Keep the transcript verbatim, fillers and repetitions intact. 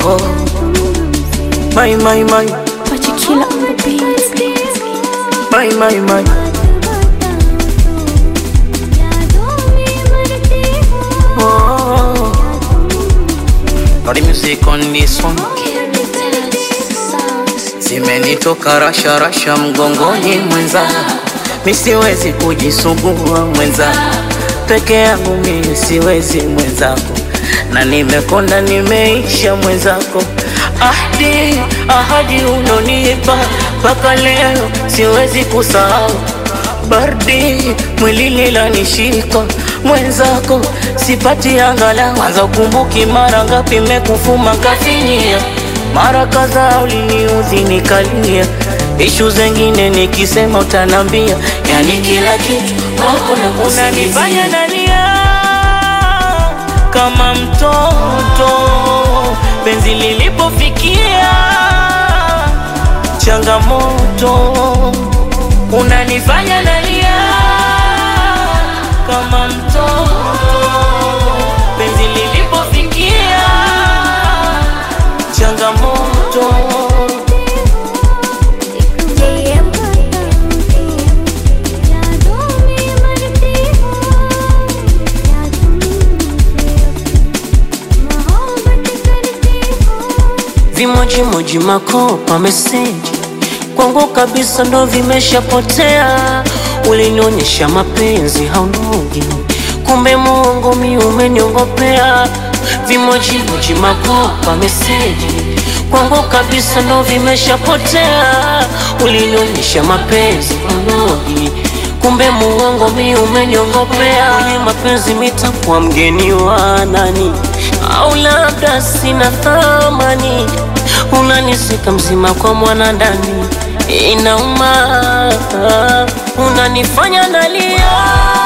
oh. My, my, my Pachikila on the beat. My, my, my oh. Got the music on this one. Zimenitoka rasha rasha mgongoni mwenza, mi siwezi kujisugua mwenza, peke yangu mi siwezi mwenzako, na nimekonda nimeisha mwenzako. Ahadi, ahadi unonipa mpaka leo siwezi kusahau. Baridi mwilini lanishika mwenzako, sipati angalau. Kwanza ukumbuki mara ngapi mekufuma kafinyia, mara kadhaa uliniudhi nikalia. Ishu zengine nikisema utanambia, yani kila kitu wako na kusikia. Unanifanya nalia kama mtoto, penzi lilipofikia changamoto. Unanifanya nalia kama mtoto, penzi lilipofikia changamoto. Vimoji moji makopa message kwangu kabisa ndo vimeshapotea. Ulinionyesha mapenzi haunogi, kumbe muongo mi umeniongopea. Vimoji moji makopa message kwangu kabisa ndo vimeshapotea. Ulinionyesha mapenzi haunogi, kumbe muongo mi umeniongopea. Kwenye mapenzi mitakuwa mgeni wa nani, au labda sina thamani. Unanisika mzima kwa mwanadani, inauma. Unanifanya nalia